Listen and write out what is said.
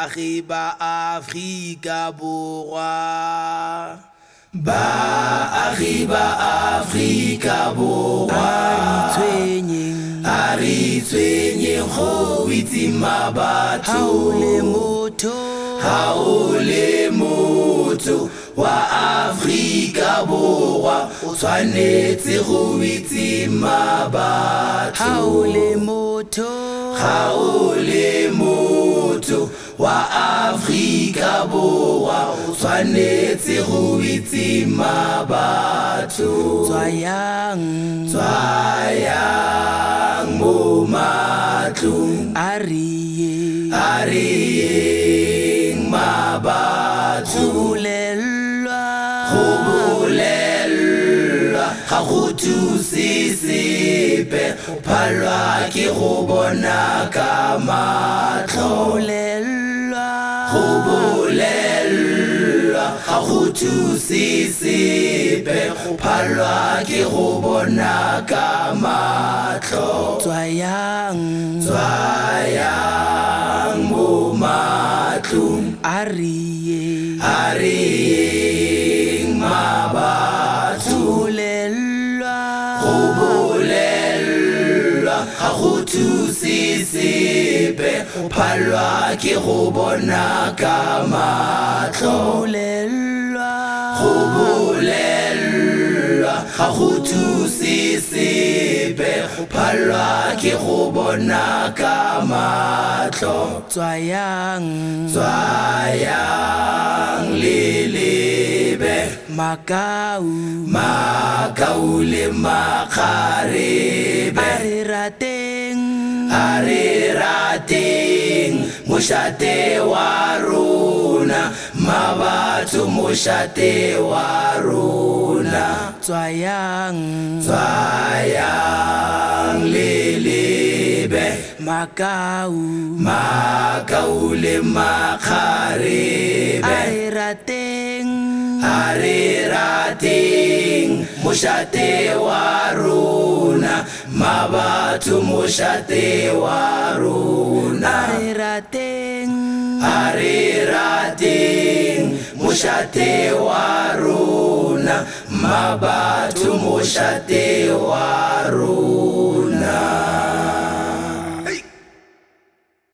baagi ba Afrika Borwa. Baagi ba Afrika Borwa, a re tshwenyeng go itima batho. Ha o le motho wa Afrika Borwa, o tshwanetse go itima batho. Ha o le motho wa Afrika Borwa, o tshwanetse go itima batho. Tswayang mo matlong, a reyeng mabatho. Go bolelwa ga go thuse sepe, phalwa ke go bona ka matlho. Go bolelwa ga go thuse sepe, phalwa ke go bona ka matlho. Tswayang mo matlong, a reyeng mabatho. Go bolelwa ga go thuse sepe, phalwa ke go bona ka matlho. Go bolelwa ga go thuse sepe, phalwa ke go bona ka matlho. Tswayang lelebe, Makau le makgarebe, a re rateng mošate wa rona, mabatho mošate wa rona. Tswayang lelebe, Makau le makgarebe, a re rateng mošate wa rona, mabatho mošate wa rona. A re rateng mošate wa rona, mabatho mošate wa rona.